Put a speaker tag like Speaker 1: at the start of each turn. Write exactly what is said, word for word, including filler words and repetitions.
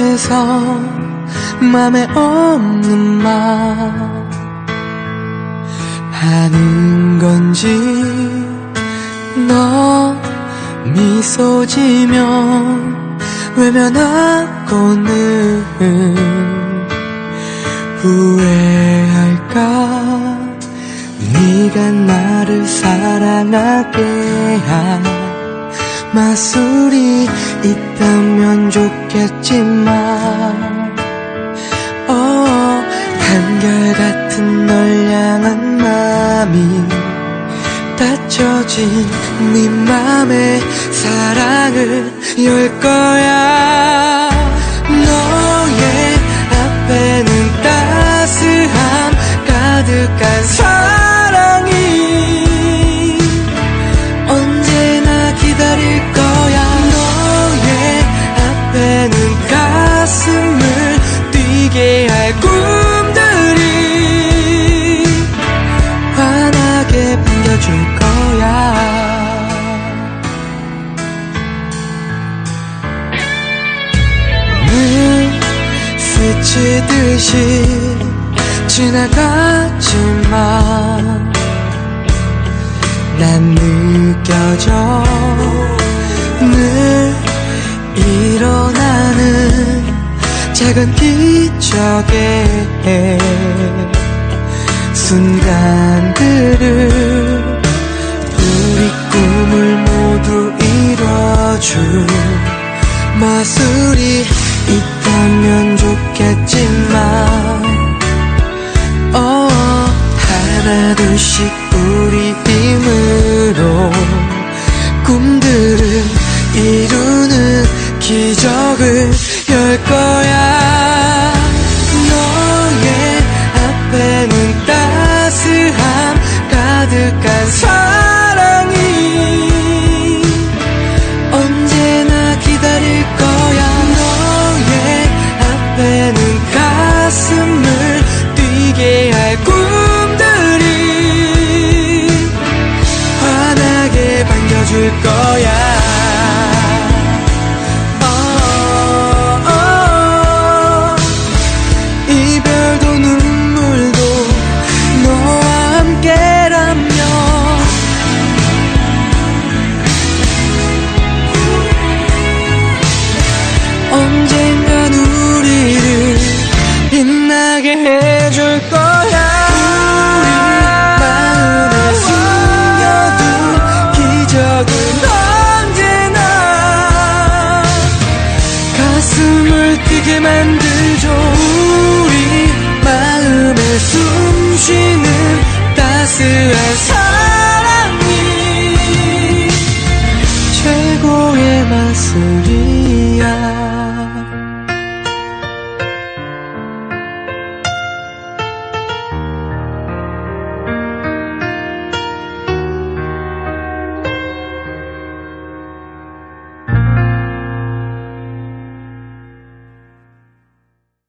Speaker 1: 속에서 맘에 없는 말 하는 건지 너 미소 지면 외면하고는 후회할까 네가 나를 사랑하게 한 마술이 있다면 좋겠지만 어, 한결같은 널 향한 맘이 닫혀진 네 맘에 사랑을 열 거야. 너의 앞에는 따스함 가득한 사랑이 언제나 기다릴 거야. 너의 앞에는 가슴을 뛰게 할 꿈들이 환하게 반겨줄 거야. 늘 스치듯이 지나가지만 난 느껴져 늘 일어나는 작은 기적의 순간들을 우리 꿈을 모두 이뤄줄 마술이 있다면 좋겠지만 어, 하나 둘씩